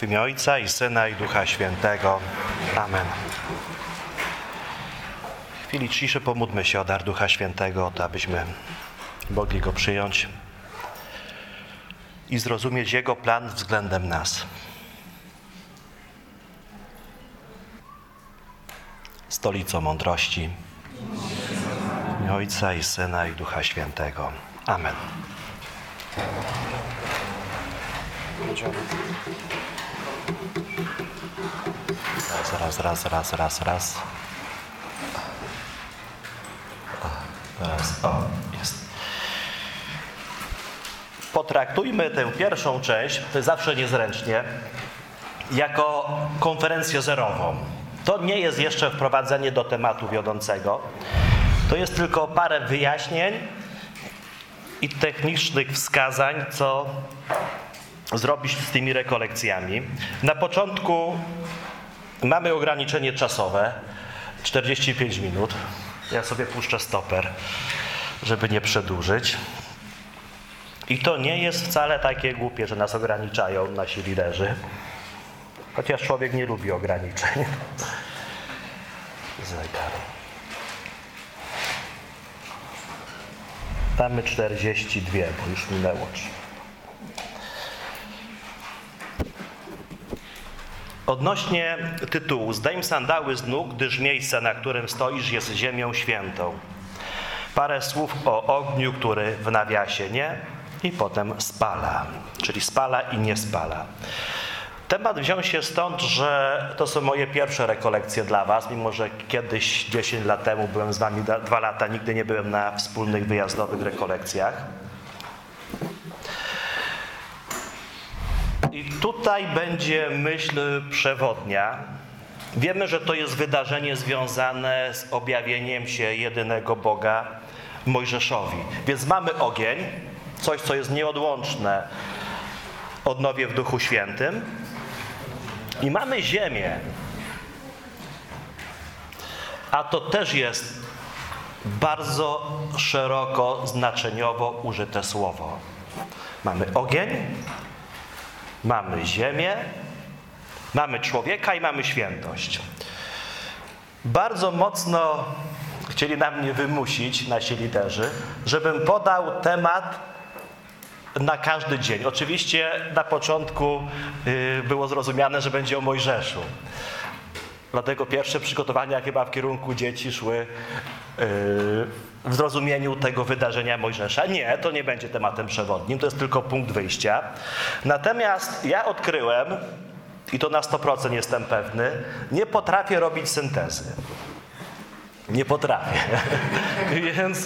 W imię Ojca i Syna i Ducha Świętego. Amen. W chwili ciszy pomódlmy się o dar Ducha Świętego, o to, abyśmy mogli Go przyjąć i zrozumieć Jego plan względem nas. Stolicą mądrości. W imię Ojca i Syna i Ducha Świętego. Amen. Raz. Jest. Potraktujmy tę pierwszą część, to jest zawsze niezręcznie, jako konferencję zerową. To nie jest jeszcze wprowadzenie do tematu wiodącego. To jest tylko parę wyjaśnień i technicznych wskazań, co zrobić z tymi rekolekcjami. Na początku mamy ograniczenie czasowe, 45 minut. Ja sobie puszczę stoper, żeby nie przedłużyć. I to nie jest wcale takie głupie, że nas ograniczają nasi liderzy. Chociaż człowiek nie lubi ograniczeń. Zegar. Mamy 42, bo już minęło. Odnośnie tytułu. Zdejm sandały z nóg, gdyż miejsce, na którym stoisz, jest ziemią świętą. Parę słów o ogniu, który w nawiasie nie i potem spala. Czyli spala i nie spala. Temat wziął się stąd, że to są moje pierwsze rekolekcje dla was, mimo że kiedyś, 10 lat temu byłem z wami 2 lata, nigdy nie byłem na wspólnych wyjazdowych rekolekcjach. I tutaj będzie myśl przewodnia. Wiemy, że to jest wydarzenie związane z objawieniem się jedynego Boga Mojżeszowi. Więc mamy ogień, coś, co jest nieodłączne odnowie w Duchu Świętym. I mamy ziemię. A to też jest bardzo szeroko, znaczeniowo użyte słowo. Mamy ogień, mamy ziemię, mamy człowieka i mamy świętość. Bardzo mocno chcieli na mnie wymusić nasi liderzy, żebym podał temat na każdy dzień. Oczywiście na początku było zrozumiane, że będzie o Mojżeszu. Dlatego pierwsze przygotowania chyba w kierunku dzieci szły w zrozumieniu tego wydarzenia Mojżesza. Nie, to nie będzie tematem przewodnim, to jest tylko punkt wyjścia. Natomiast ja odkryłem, i to na 100% jestem pewny, nie potrafię robić syntezy. Nie potrafię. Więc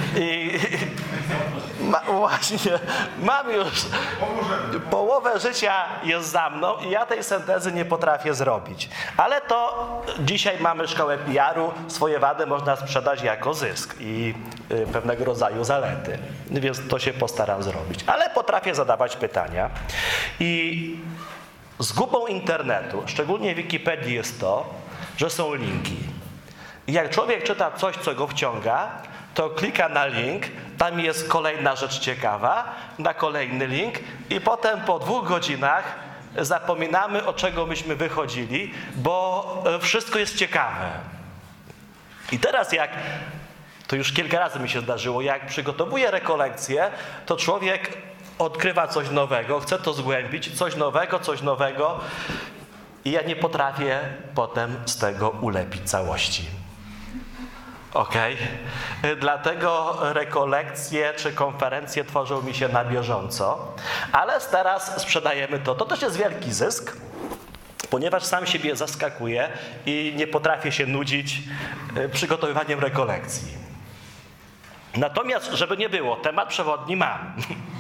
właśnie mam już połowę życia jest za mną i ja tej syntezy nie potrafię zrobić. Ale to dzisiaj mamy szkołę PR-u, swoje wady można sprzedać jako zysk i pewnego rodzaju zalety. Więc to się postaram zrobić. Ale potrafię zadawać pytania. I zgubą internetu, szczególnie Wikipedii, jest to, że są linki. I jak człowiek czyta coś, co go wciąga, to klika na link, tam jest kolejna rzecz ciekawa, na kolejny link i potem po 2 godzinach zapominamy, od czego myśmy wychodzili, bo wszystko jest ciekawe. I teraz to już kilka razy mi się zdarzyło, jak przygotowuję rekolekcję, to człowiek odkrywa coś nowego, chce to zgłębić, coś nowego i ja nie potrafię potem z tego ulepić całości. Okej? Dlatego rekolekcje czy konferencje tworzą mi się na bieżąco, ale teraz sprzedajemy to. To też jest wielki zysk, ponieważ sam siebie zaskakuję i nie potrafię się nudzić przygotowywaniem rekolekcji. Natomiast, żeby nie było, temat przewodni mam.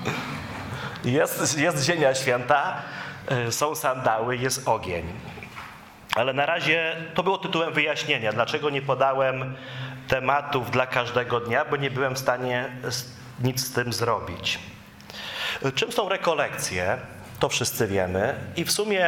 Jest ziemia święta, są sandały, jest ogień. Ale na razie to było tytułem wyjaśnienia, dlaczego nie podałem tematów dla każdego dnia, bo nie byłem w stanie nic z tym zrobić. Czym są rekolekcje? To wszyscy wiemy. I w sumie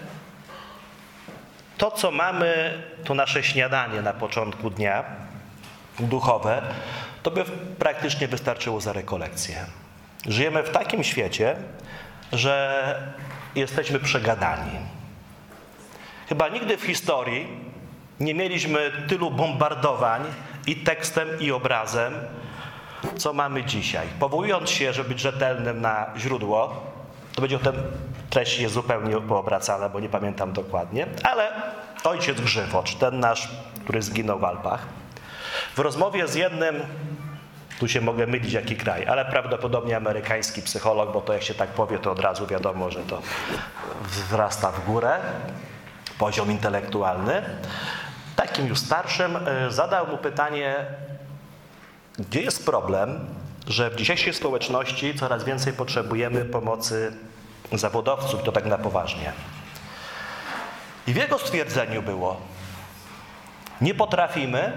to, co mamy, to nasze śniadanie na początku dnia, duchowe, to by praktycznie wystarczyło za rekolekcję. Żyjemy w takim świecie, że i jesteśmy przegadani. Chyba nigdy w historii nie mieliśmy tylu bombardowań i tekstem, i obrazem, co mamy dzisiaj. Powołując się, żeby być rzetelnym na źródło, to będzie o tym treść jest zupełnie poobracana, bo nie pamiętam dokładnie, ale ojciec Grzywocz, ten nasz, który zginął w Alpach, w rozmowie z jednym, tu się mogę mylić jaki kraj, ale prawdopodobnie amerykański psycholog, bo to jak się tak powie, to od razu wiadomo, że to wzrasta w górę, poziom intelektualny, takim już starszym, zadał mu pytanie, gdzie jest problem, że w dzisiejszej społeczności coraz więcej potrzebujemy pomocy zawodowców, to tak na poważnie. I w jego stwierdzeniu było, nie potrafimy,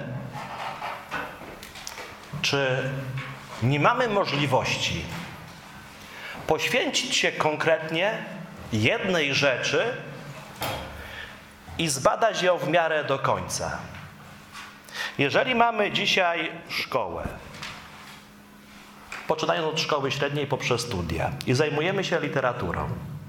czy nie mamy możliwości poświęcić się konkretnie jednej rzeczy i zbadać ją w miarę do końca. Jeżeli mamy dzisiaj szkołę, poczynając od szkoły średniej poprzez studia i zajmujemy się literaturą,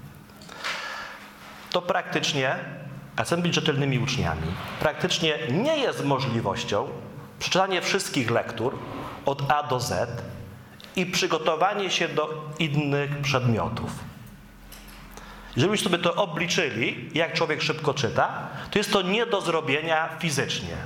to praktycznie, a chcemy być rzetelnymi uczniami, praktycznie nie jest możliwością przeczytanie wszystkich lektur od A do Z i przygotowanie się do innych przedmiotów. Jeżeli byśmy sobie to obliczyli, jak człowiek szybko czyta, to jest to nie do zrobienia fizycznie.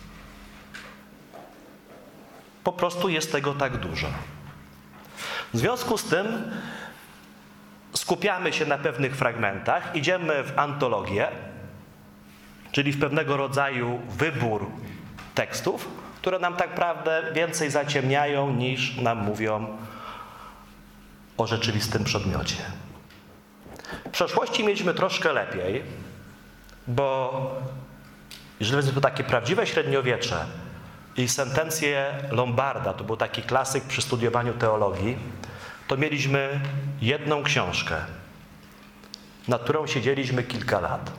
Po prostu jest tego tak dużo. W związku z tym skupiamy się na pewnych fragmentach, idziemy w antologię, czyli w pewnego rodzaju wybór tekstów, które nam tak naprawdę więcej zaciemniają niż nam mówią o rzeczywistym przedmiocie. W przeszłości mieliśmy troszkę lepiej, bo jeżeli weźmiemy to takie prawdziwe średniowiecze i sentencje Lombarda, to był taki klasyk przy studiowaniu teologii, to mieliśmy jedną książkę, nad którą siedzieliśmy kilka lat.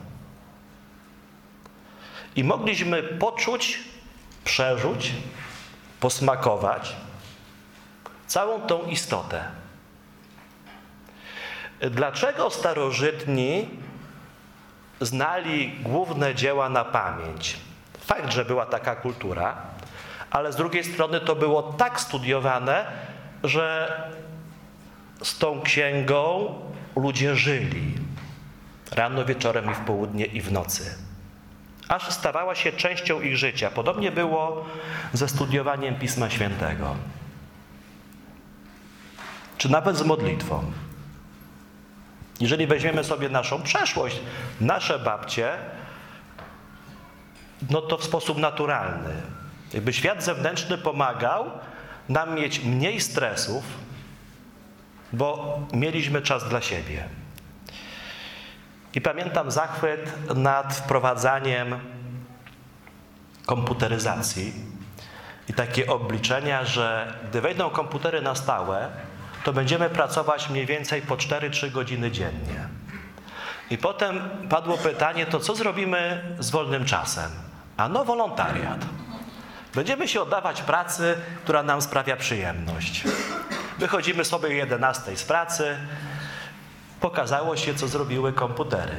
I mogliśmy poczuć, przeżyć, posmakować całą tą istotę. Dlaczego starożytni znali główne dzieła na pamięć? Fakt, że była taka kultura, ale z drugiej strony to było tak studiowane, że z tą księgą ludzie żyli. Rano, wieczorem i w południe i w nocy. Aż stawała się częścią ich życia. Podobnie było ze studiowaniem Pisma Świętego. Czy nawet z modlitwą. Jeżeli weźmiemy sobie naszą przeszłość, nasze babcie, no to w sposób naturalny. Jakby świat zewnętrzny pomagał nam mieć mniej stresów, bo mieliśmy czas dla siebie. I pamiętam zachwyt nad wprowadzaniem komputeryzacji i takie obliczenia, że gdy wejdą komputery na stałe, to będziemy pracować mniej więcej po 4-3 godziny dziennie. I potem padło pytanie, to co zrobimy z wolnym czasem? A no wolontariat. Będziemy się oddawać pracy, która nam sprawia przyjemność. Wychodzimy sobie o 11 z pracy. Pokazało się, co zrobiły komputery.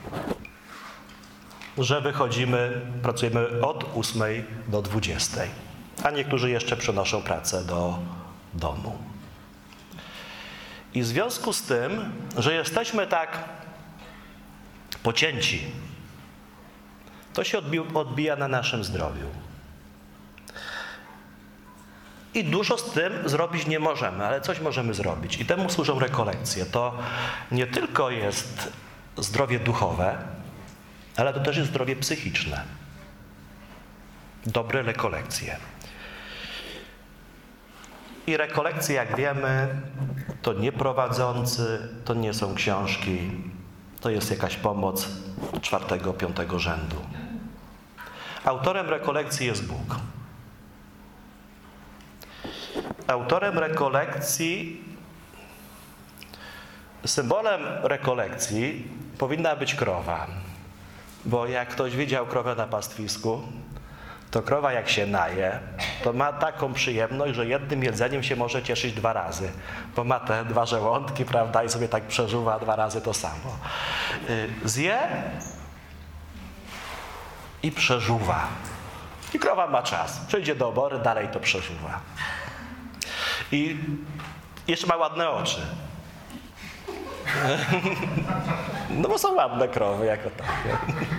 Że wychodzimy, pracujemy od 8 do 20. A niektórzy jeszcze przenoszą pracę do domu. I w związku z tym, że jesteśmy tak pocięci, to się odbija na naszym zdrowiu. I dużo z tym zrobić nie możemy, ale coś możemy zrobić. I temu służą rekolekcje. To nie tylko jest zdrowie duchowe, ale to też jest zdrowie psychiczne. Dobre rekolekcje. I rekolekcje, jak wiemy, to nie prowadzący, to nie są książki, to jest jakaś pomoc 4., 5. rzędu. Autorem rekolekcji jest Bóg. Autorem rekolekcji, symbolem rekolekcji powinna być krowa. Bo jak ktoś widział krowę na pastwisku, to krowa jak się naje, to ma taką przyjemność, że jednym jedzeniem się może cieszyć 2 razy, bo ma te 2 żołądki, prawda, i sobie tak przeżuwa 2 razy to samo. Zje i przeżuwa. I krowa ma czas. Przejdzie do obory, dalej to przeżuwa. I jeszcze ma ładne oczy. No bo są ładne krowy, jako takie.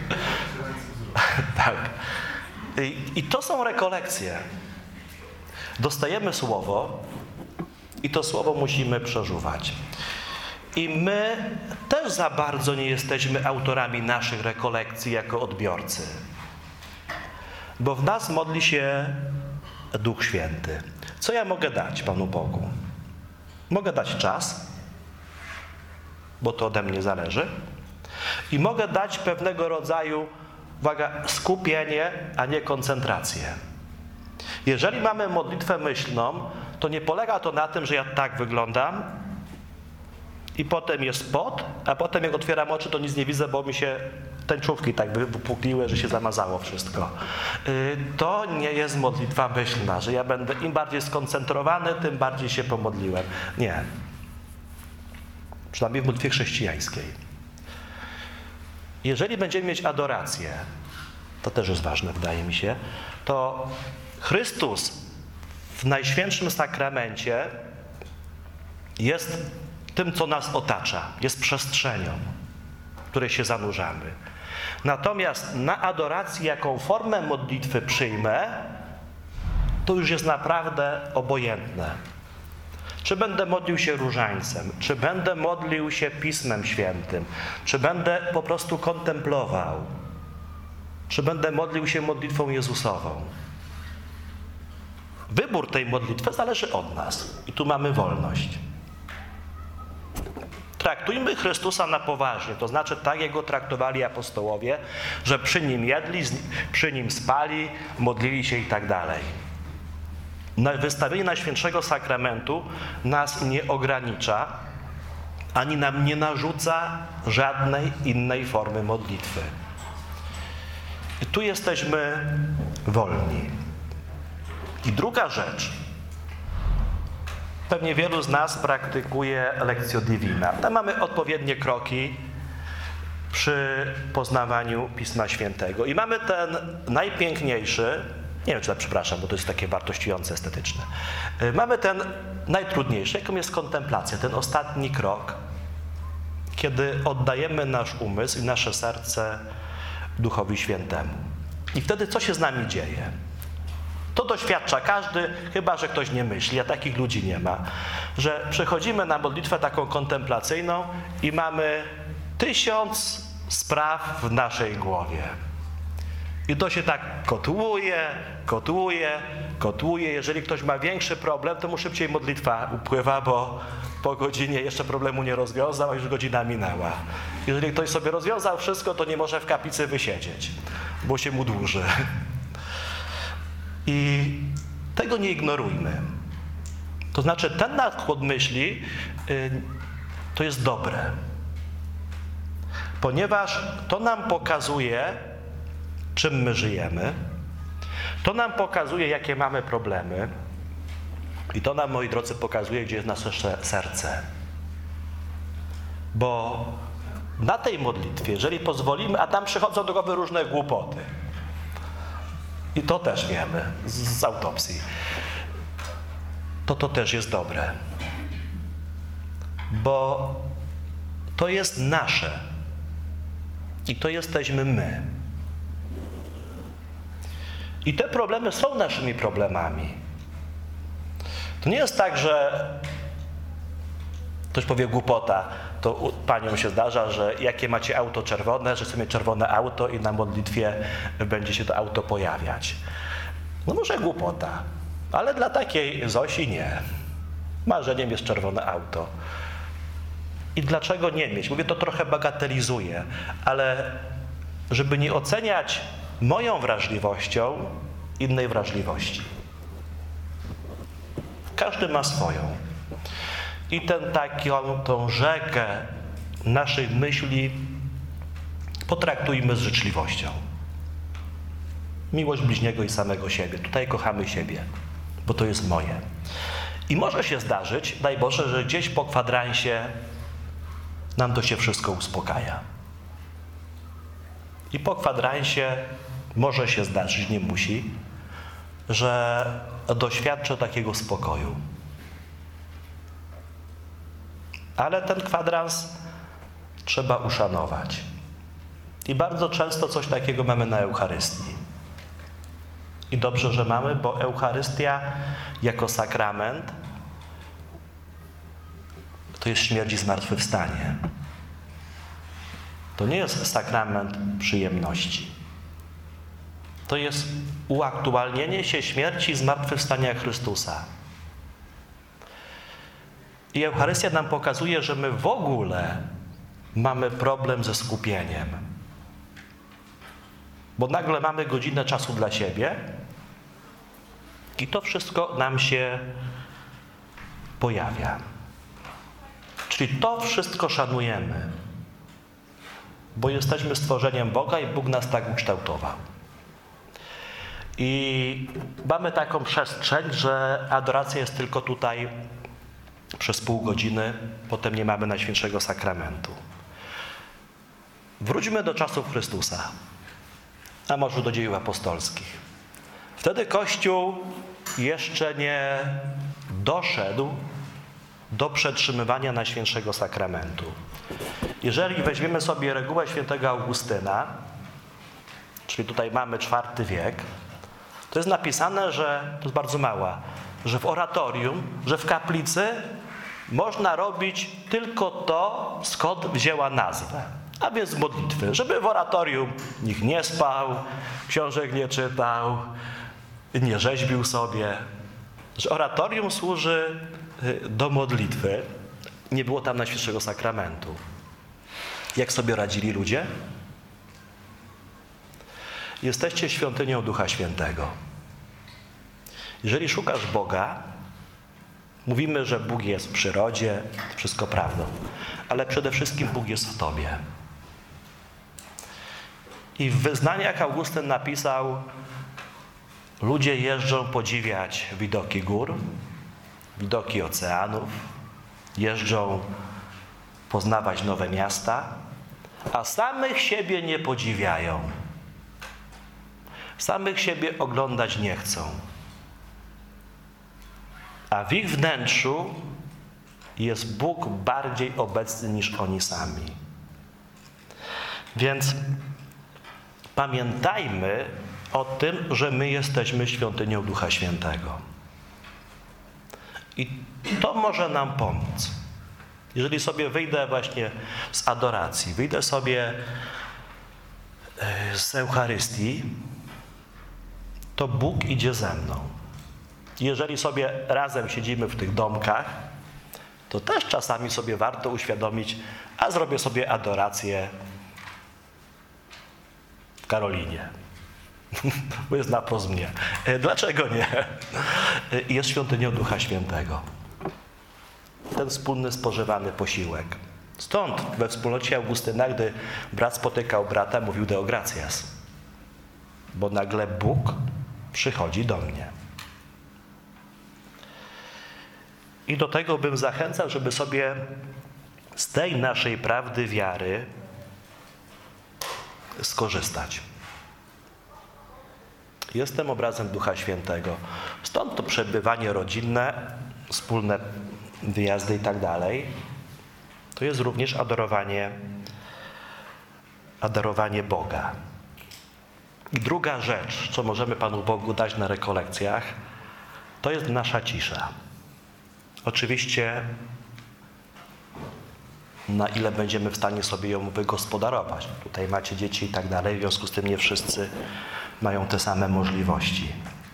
Tak. I to są rekolekcje. Dostajemy słowo i to słowo musimy przeżuwać. I my też za bardzo nie jesteśmy autorami naszych rekolekcji jako odbiorcy. Bo w nas modli się Duch Święty. Co ja mogę dać Panu Bogu? Mogę dać czas, bo to ode mnie zależy. I mogę dać pewnego rodzaju, uwaga, skupienie, a nie koncentrację. Jeżeli mamy modlitwę myślną, to nie polega to na tym, że ja tak wyglądam i potem jest pot, a potem jak otwieram oczy, to nic nie widzę, bo mi się tęczówki tak wypukliły, że się zamazało wszystko. To nie jest modlitwa myślna, że ja będę im bardziej skoncentrowany, tym bardziej się pomodliłem. Nie. Przynajmniej w modlitwie chrześcijańskiej. Jeżeli będziemy mieć adorację, to też jest ważne, wydaje mi się, to Chrystus w Najświętszym Sakramencie jest tym, co nas otacza, jest przestrzenią, w której się zanurzamy. Natomiast na adoracji, jaką formę modlitwy przyjmę, to już jest naprawdę obojętne. Czy będę modlił się różańcem, czy będę modlił się Pismem Świętym, czy będę po prostu kontemplował, czy będę modlił się modlitwą Jezusową. Wybór tej modlitwy zależy od nas i tu mamy wolność. Traktujmy Chrystusa na poważnie, to znaczy tak, jak Go traktowali apostołowie, że przy Nim jedli, przy Nim spali, modlili się i tak dalej. Wystawienie Najświętszego Sakramentu nas nie ogranicza, ani nam nie narzuca żadnej innej formy modlitwy. I tu jesteśmy wolni. I druga rzecz. Pewnie wielu z nas praktykuje Lectio Divina. Tam mamy odpowiednie kroki przy poznawaniu Pisma Świętego. I mamy ten najpiękniejszy, nie wiem, czy przepraszam, bo to jest takie wartościujące, estetyczne. Mamy ten najtrudniejszy, jaką jest kontemplacja, ten ostatni krok, kiedy oddajemy nasz umysł i nasze serce Duchowi Świętemu. I wtedy co się z nami dzieje? To doświadcza każdy, chyba że ktoś nie myśli, a takich ludzi nie ma, że przechodzimy na modlitwę taką kontemplacyjną i mamy 1000 spraw w naszej głowie. I to się tak kotłuje. Jeżeli ktoś ma większy problem, to mu szybciej modlitwa upływa, bo po godzinie jeszcze problemu nie rozwiązał, a już godzina minęła. Jeżeli ktoś sobie rozwiązał wszystko, to nie może w kaplicy wysiedzieć, bo się mu dłuży. I tego nie ignorujmy. To znaczy, ten nakład myśli to jest dobre. Ponieważ to nam pokazuje, czym my żyjemy. To nam pokazuje, jakie mamy problemy. I to nam, moi drodzy, pokazuje, gdzie jest nasze serce. Bo na tej modlitwie, jeżeli pozwolimy, a tam przychodzą do głowy różne głupoty. I to też wiemy z autopsji. To też jest dobre. Bo to jest nasze. I to jesteśmy my. I te problemy są naszymi problemami. To nie jest tak, że ktoś powie głupota. To paniom się zdarza, że jakie macie auto czerwone, że chcecie mieć czerwone auto i na modlitwie będzie się to auto pojawiać. No może głupota, ale dla takiej Zosi nie. Marzeniem jest czerwone auto. I dlaczego nie mieć? Mówię, to trochę bagatelizuję, ale żeby nie oceniać moją wrażliwością innej wrażliwości. Każdy ma swoją. I tą rzekę naszych myśli potraktujmy z życzliwością. Miłość bliźniego i samego siebie. Tutaj kochamy siebie, bo to jest moje. I może się zdarzyć, daj Boże, że gdzieś po kwadransie nam to się wszystko uspokaja. I po kwadransie może się zdarzyć, nie musi, że doświadczę takiego spokoju. Ale ten kwadrans trzeba uszanować. I bardzo często coś takiego mamy na Eucharystii. I dobrze, że mamy, bo Eucharystia jako sakrament to jest śmierć i zmartwychwstanie. To nie jest sakrament przyjemności. To jest uaktualnienie się śmierci i zmartwychwstania Chrystusa. I Eucharystia nam pokazuje, że my w ogóle mamy problem ze skupieniem. Bo nagle mamy godzinę czasu dla siebie i to wszystko nam się pojawia. Czyli to wszystko szanujemy, bo jesteśmy stworzeniem Boga i Bóg nas tak ukształtował. I mamy taką przestrzeń, że adoracja jest tylko tutaj przez pół godziny, potem nie mamy Najświętszego Sakramentu. Wróćmy do czasów Chrystusa, a może do dziejów apostolskich. Wtedy Kościół jeszcze nie doszedł do przetrzymywania Najświętszego Sakramentu. Jeżeli weźmiemy sobie regułę świętego Augustyna, czyli tutaj mamy IV wiek, to jest napisane, że, to jest bardzo mała, że w oratorium, że w kaplicy można robić tylko to, skąd wzięła nazwę. A więc modlitwy, żeby w oratorium nikt nie spał, książek nie czytał, nie rzeźbił sobie. Że oratorium służy do modlitwy. Nie było tam Najświętszego Sakramentu. Jak sobie radzili ludzie? Jesteście świątynią Ducha Świętego. Jeżeli szukasz Boga, mówimy, że Bóg jest w przyrodzie, wszystko prawdą, ale przede wszystkim Bóg jest w tobie. I w wyznaniach Augustyn napisał: ludzie jeżdżą podziwiać widoki gór, widoki oceanów, jeżdżą poznawać nowe miasta, a samych siebie nie podziwiają. Samych siebie oglądać nie chcą. A w ich wnętrzu jest Bóg bardziej obecny niż oni sami. Więc pamiętajmy o tym, że my jesteśmy świątynią Ducha Świętego. I to może nam pomóc. Jeżeli sobie wyjdę właśnie z adoracji, wyjdę sobie z Eucharystii, to Bóg idzie ze mną. Jeżeli sobie razem siedzimy w tych domkach, to też czasami sobie warto uświadomić, a zrobię sobie adorację w Karolinie. Bo jest naprost mnie. Dlaczego nie? Jest świątynią Ducha Świętego. Ten wspólny spożywany posiłek. Stąd we wspólnocie Augustyna, gdy brat spotykał brata, mówił Deo gratias. Bo nagle Bóg przychodzi do mnie. I do tego bym zachęcał, żeby sobie z tej naszej prawdy wiary skorzystać. Jestem obrazem Ducha Świętego. Stąd to przebywanie rodzinne, wspólne wyjazdy i tak dalej. To jest również adorowanie Boga. I druga rzecz, co możemy Panu Bogu dać na rekolekcjach, to jest nasza cisza. Oczywiście, na ile będziemy w stanie sobie ją wygospodarować. Tutaj macie dzieci i tak dalej, w związku z tym nie wszyscy mają te same możliwości.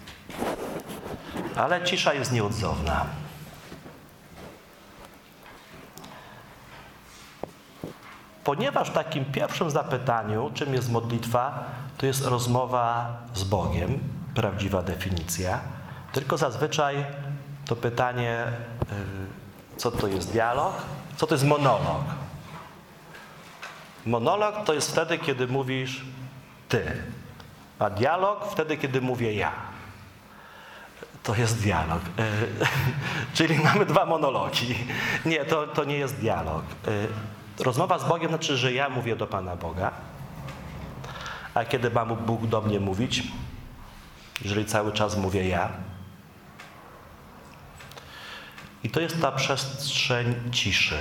Ale cisza jest nieodzowna. Ponieważ w takim pierwszym zapytaniu, czym jest modlitwa, to jest rozmowa z Bogiem, prawdziwa definicja, tylko zazwyczaj to pytanie, co to jest dialog, co to jest monolog. Monolog to jest wtedy, kiedy mówisz ty. A dialog wtedy, kiedy mówię ja. To jest dialog. Czyli mamy dwa monologi. Nie, to nie jest dialog. Rozmowa z Bogiem znaczy, że ja mówię do Pana Boga. A kiedy ma Bóg do mnie mówić? Jeżeli cały czas mówię ja. I to jest ta przestrzeń ciszy.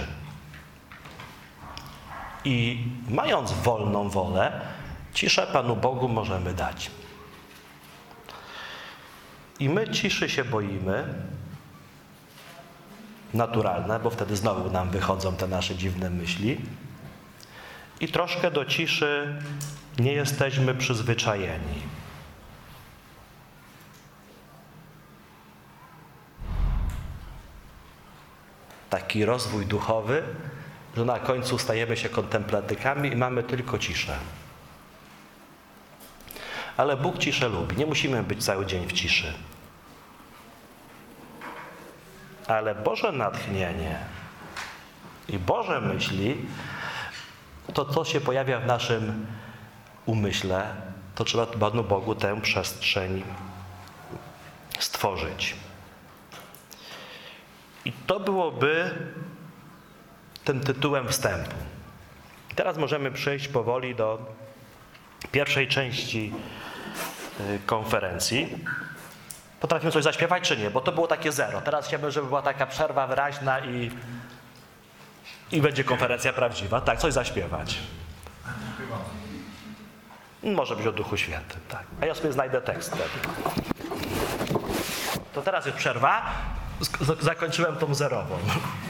I mając wolną wolę, ciszę Panu Bogu możemy dać. I my ciszy się boimy, naturalne, bo wtedy znowu nam wychodzą te nasze dziwne myśli. I troszkę do ciszy nie jesteśmy przyzwyczajeni. Taki rozwój duchowy, że na końcu stajemy się kontemplatykami i mamy tylko ciszę. Ale Bóg ciszę lubi. Nie musimy być cały dzień w ciszy. Ale Boże natchnienie i Boże myśli, to co się pojawia w naszym umyśle, to trzeba Panu Bogu tę przestrzeń stworzyć. I to byłoby tym tytułem wstępu. Teraz możemy przejść powoli do pierwszej części konferencji. Potrafimy coś zaśpiewać, czy nie? Bo to było takie zero. Teraz chciałbym, żeby była taka przerwa wyraźna i będzie konferencja prawdziwa. Tak, coś zaśpiewać. Może być o Duchu Świętym, tak. A ja sobie znajdę tekst wtedy. To teraz jest przerwa. Zakończyłem tą zerową.